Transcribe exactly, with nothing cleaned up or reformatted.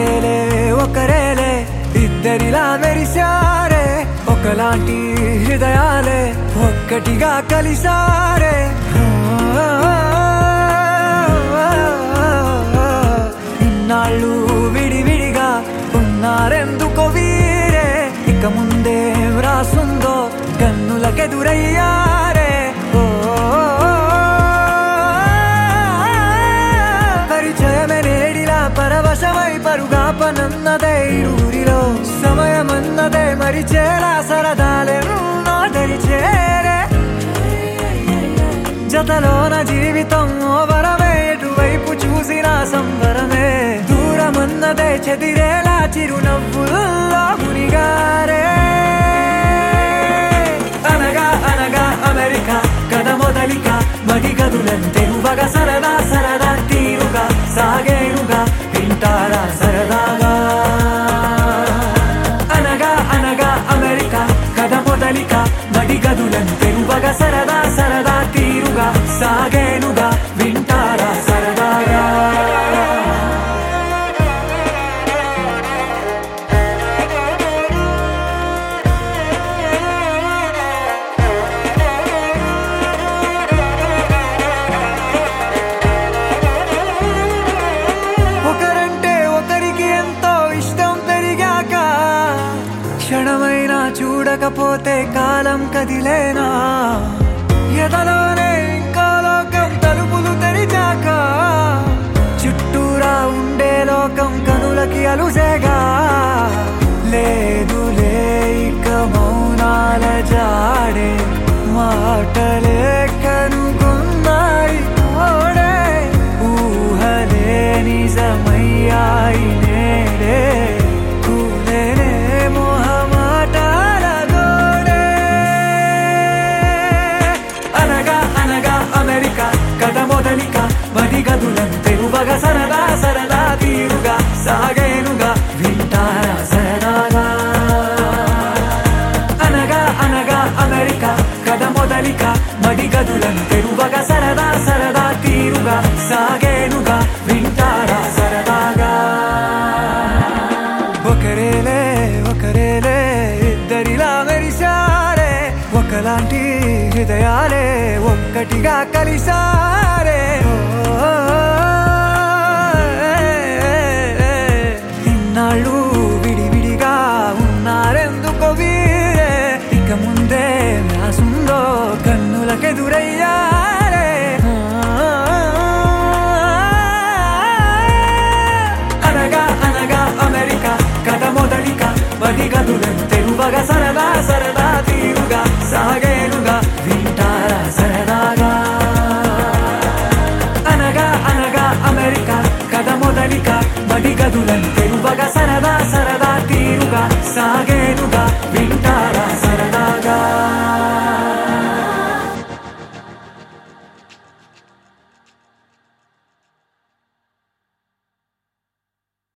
ఒకరేలే ఒకరేలే ఇద్దరిలా మెరిశారే, ఒకలాంటి హృదయాలే ఒక్కటిగా కలిసారే. ఇన్నాళ్ళు విడివిడిగా ఉన్నారెందుకో వీరే, ఇక ముందే వ్రాసుందో కన్నులకెదురయ్యారే. ఓ పరిచయమే నేడిలా పరవశమై పరుగా పనన్నదే ఊరిలో, సమయమన్నదే మరిచేలా సరదాలెన్నో తెరిచేరే. జతలోన జీవితం ఓ వరమే, ఎటువైపు చూసినా సంబరమే, దూరమన్నదే చెదిరేలా చిరునవ్వుల్లో మునిగారే. అనగా అనగా అమెరికా కథ మొదలిక, మడి గదులంతెరువగా సరదా సరదా తీరుగా సాగేనుగా, వింటారా సరదాగా. అనగా అనగా అమెరికా కథ మొదలిక, మడి గదులంతెరువగా సరదా సరదా తీరుగా సాగేనుగా, వింటారా సరదాగా. ఒకరంటే ఒకరికి ఎంతో ఇష్టం పెరిగాక, క్షణమైనా చూడకపోతే కాలం కదిలేనా, ఎదలోనే ఇంకో లోకం తలుపులు తెరిచాక, చుట్టూరా ఉండే లోకం కనులకి అలుసేగా. లేదులే ఇక మౌనాల జాడే, మాటలే కనుగొన్నాయి తోడే, ఊహలే నిజమయ్యాయి నేడే, కూలేనే మొహమాటాల గోడే. అనగా అనగా అమెరికా కథ మొదలిక, మడి గదులంతెరువగా సరదా సరదా తీరుగా సాగేనుగా, వింటారా సరదాగా. అనగా అనగా అమెరికా కథ మొదలిక, మడి గదులంతెరువగా సరదా సరదా తీరుగా సాగేనుగా, వింటారా సరదాగా. ఒకరేలే ఒకరేలే ఇద్దరిలా మెరిశారే, ఒకలాంటి హృదయాలే ఒక్కటిగా కలిసారే. ఇన్నాళ్ళు విడివిడిగా ఉన్నారెందుకో వీరే, ఇక ముందే వ్యాసుందో కన్నులకెదురయ్యారే. అనగా అనగా అమెరికా కథ మొదలిక, మడి గదులంతెరువగా సరదా సరదా తీరుగా సాగేనుగా, వింటారా సరదాగా. అనగా అనగా అమెరికా కథ మొదలిక, మడి గదులంతెరువగా సరదా సరదా తీరుగా సాగేనుగా, వింటారా